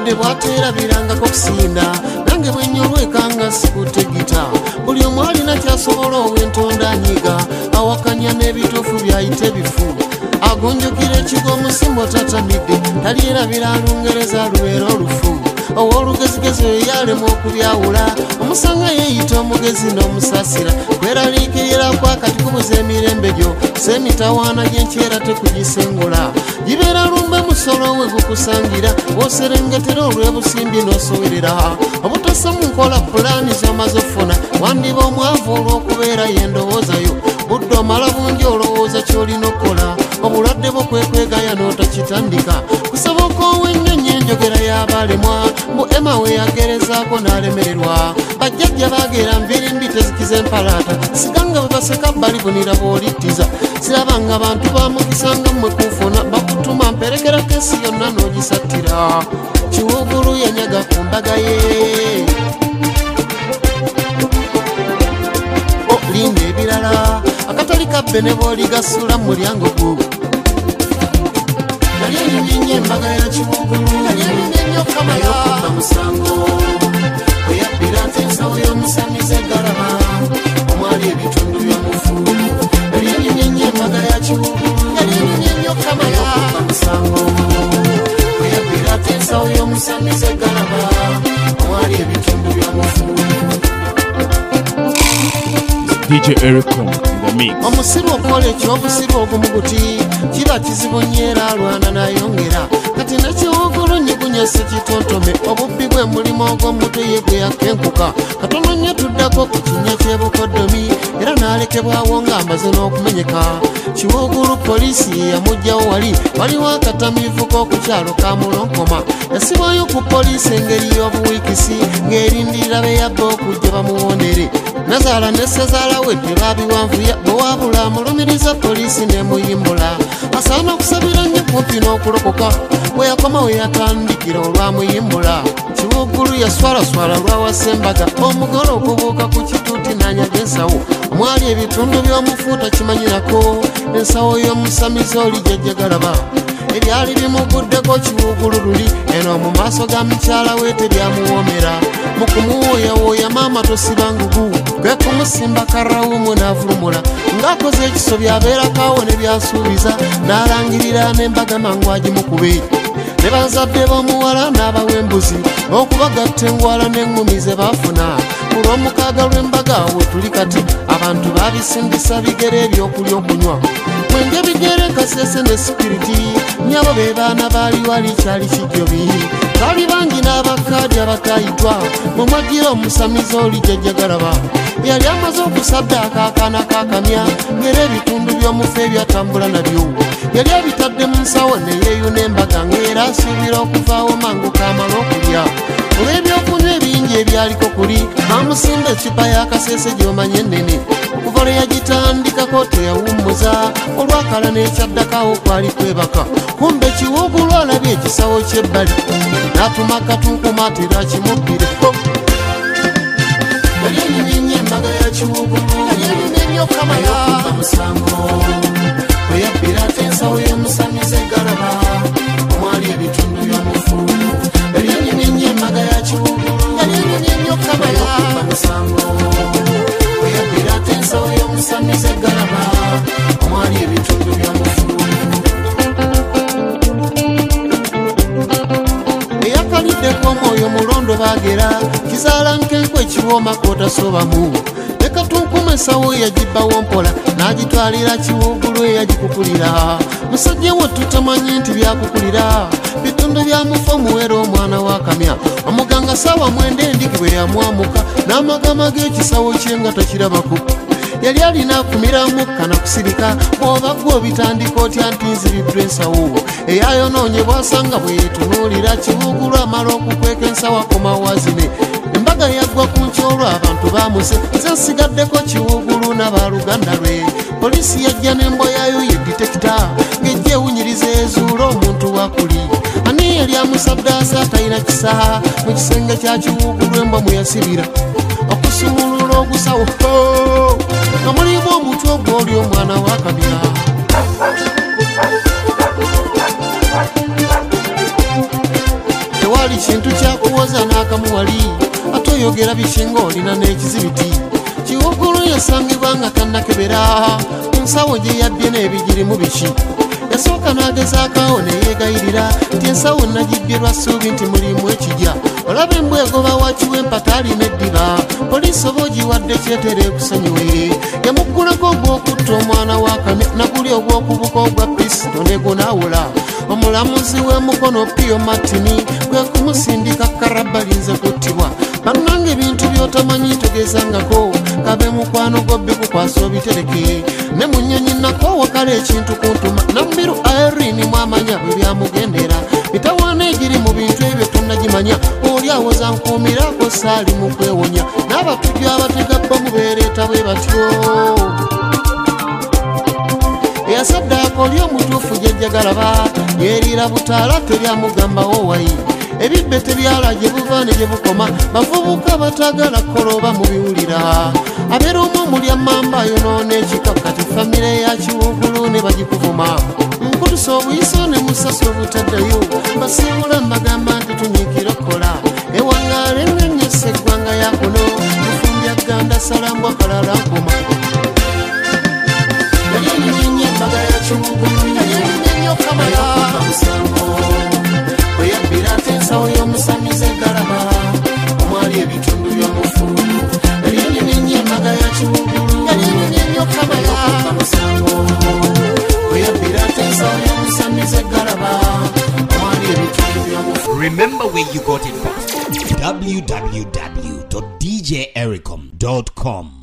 obulwadde bwateerabirangako kusinda nange bwenyolwekanga sikutegita buli omu alina kyasobola ow'entonda anyiga awakanya n'ebituufu byayite bifu agonjokera ekigo omusimbo tatamidde talyerabira alungereza lubeera olufu owoolugezigezi oyo yalemwa okubyawula omusanga yeeyita omugezi n'omusaasira kweraliikirira kwakati kubuza emirembe gyo semitawaana gy'enkyera tekugisengula gibeera lumbe musolo we gukusangira w'oserengetera olw'ebusimbi n'osowerera obutasa mu nkola pulaani z'omaze ofuna wandiba omwavu olw'okubeera yendowoozayo budde omala bungi olowooza ky'olina okukola obulwadde bwo kwekwegaya n'otakitandika kusoboka ow'ennyonyi enjogera y'abalemwa mbu ema we yagerezaako n'alemererwa bajjajja baagera mbirimbi tezikiza empalaata siganga bwe baseka balibunira bw'olittiza sirabanga bantu bamukisanga mmwe kufuna bakutuma mperekera kesi yonna n'ogisattira kiwugulu yanyaga ku mbaga ye linda ebirala akatali kabbe ne bw'oligasula mu mulyango gwo nali enyumyenye embaga ya kiwugulu nali enyumyenye okamayokuba musango weyabbira nti ensawo y'omusamize galaba omwali ebitundu by'omufu nali enyumyenye embaga ya kiwugulu nali enyumyenye okamayokuba musango weyabbira nti ensawo y'omusamize galaba omwali ebitundu by'omufu DJ Ericom in the mix. Omusiru okola ekyobusiru ogumuguti kiba kizibu nnyo era alwana nayongera kati nekiwugulu nyigunyese kitontome obubbi bwe mulimu ogw'omutwe ye gwe yakenkuka katono nnyo tuddako ku kinnya ky'ebukoddomi era n'alekebwawo ng'amaze n'okumenyeka kiwugulu poliisi yamugjawo waliwo akatamiivu k'okukyalo ka mulonkoma yasibwayo ku poliisi engeri y'obuwiikisi ng'erindirira be yabba okujja bamuwondere nazaala ne sezaala we tebabiwanvuya bwe wabula amulumiriza poliisi n'emuyimbula asaana okusabira nnyo kumpi n'okulokoka bwe yakoma we yatandikira olwamuyimbula kiwugulu yaswalaswala lwawasembaga omugole okubuuka ku kituuti n'anyaga ensawo omwali ebitundu by'omufuuta kimanyirako ensawo y'omusamizi oli jjajjagalaba ebyali bimuguddeko kiwugulu luli eno mu maaso ga mukyala we tebyamuwoomera mu kumuwooyawooya maama tosiba ngugu gwe kumusimba karawumu n'avulumula ng'akoze ekisobyo abeerakaawo ne byasuubiza n'alangirira n'embaga mangu agimukube ne bazadde b'omuwala n'abawembuzi okubagatta enwala n'eŋŋumi ze baafuna ku lw'omukaaga lw'embaga we tuli kati abantu baabisindisa bigere ebyokulya okunywa mwenge bigere kasese ne sikiriti nyabo be baana baali wali kyali kijjobi baali bangi n'abakaadi abataayitwa mu mwagira omusamizi oli jjajjagalaba yali amaze okusaddaaka akaana k'akamya ng'era ebitundu by'omufu ebyatambula nabyo yali abitadde mu nsawo ne yeeyuna embaga ng'era asuubira okuvaawo mangu kaamala okulya olw'ebyokunywa ebingi ebyaliko kuli amusimba eccupa y'akaseese gy'omanye ennene okuva lwe yagitandikako teyawummuza olwakala n'ekyaddakawo kwali kwebaka kumbe kiwugulu alabye ekisawo ky'ebbali n'atuma katunkumu atera kimubbireko yali enyumyenye embaga ya kiwugulu yali enyumyenye okamayokuba musango bwe yabbira ate ensawo y'omusamize galaba omwali ebitundu by'omufu yali enyumyenye embaga ya kiwugulu yali enyumyenye okamayokuba musango bwe yabbira ate ensawo y'omusamize galaba omwali ebitundu by'omufu eyakaliddeko omwoyo mulondo baagera kizaala nkenkwe ekiwooma kwotasobamu ne katunkuma ensawo yagibbawo mpola n'agitwalira kiwugulu eyagikukulira musajja we tutamanyi nti byakukulira bitundu byamufa omuwera omwana w'akamya omuganga saawa mwenda endiki bwe yamwamuka n'amagama g'ekisawo kye nga tokirabako yali alina akumiramu kana kusirika bw'oba gwe obitandika otya nti nzibiddwa ensawo eyayonoonye bw'asanga bwe yeetunuulira kiwugulu amala okukweka ensawo akomawazine embaga yaggwa ku nkyolwo abantu baamuse nze nsigaddeko kiwugulu n'abaluganda lwe poliisi yajja n'embwa yayo ye ditekita ng'ejja ewunyiriza ezuula omuntu wakuli ani yali amusaddaasa atalina kisaha mu kisenge kya kiwugulu embwa mwe yasibira okusumulula ogusawo nga mulimu omutwe ogw'oli omwana w'akamya tewali kintu kyakuwoza n'akamuwali ate oyogera bishinga olina n'ekizibiti Kiwuugulu yasangibwa nga tannakebera ensawo gye yabbye n'ebigirimu biki yasooka n'agezaakawo ne yeegayirira nti ensawo nagibbye lwa ssuubi nti mulimu ekijja olaba embwa egoba wakiwa empata alina eddiba poliisi oba ogiwadde kyetere ekusonyiwe yamuggulako ogw'okutta omwana w'akamya naguli ogw'okubuka ogwa pisito ne gunaawula omulamuzi w'emukono Pio Martini kwe kumusindika karabalinze kuttibwa bannange ebintu by'otamanyi togezangako kabe mukwano gobbe kukwasa obitereke ne mu nnyonyi nako wakala ekintu kuntuma Nambiru Irene mwamanya bwe byamugendera bitawaana egiri mu bintu ebyo tonnagimanya oli awoza nkuumirako saali mu kwewonya n'abatujju abategabba mubeereeta bwe batyo eyasaddaaka oli omutuufu gyejjagalaba yeeriira butaala teryamugambawo wayi ebibbe tebyala gye buva ne gye bukoma bavubuka batagala koloba mu biwulira abeera omwo mulya mamba ayonoona ekika kati famire ya Kiwuugulu ne bagikuvuma nkutusa obuyiso ne musasula obutaddayo basiibula mbagamba nti tunyiikira okkola ewangaala ennyonyosa eggwanga yakuno mufumbya ganda salambwa kalala nkoma yali embaga ya Kiwuugulu yali kamala weyabbira ate ensawo y'omusamize galaba omwali ebitundu by'omufu yali embaga ya Kiwuugulu yali ennyo kamala weyabbira ate ensawo y'omusamize galaba omwali ebitundu by'omufu. Remember where you got it from. www.djericom.com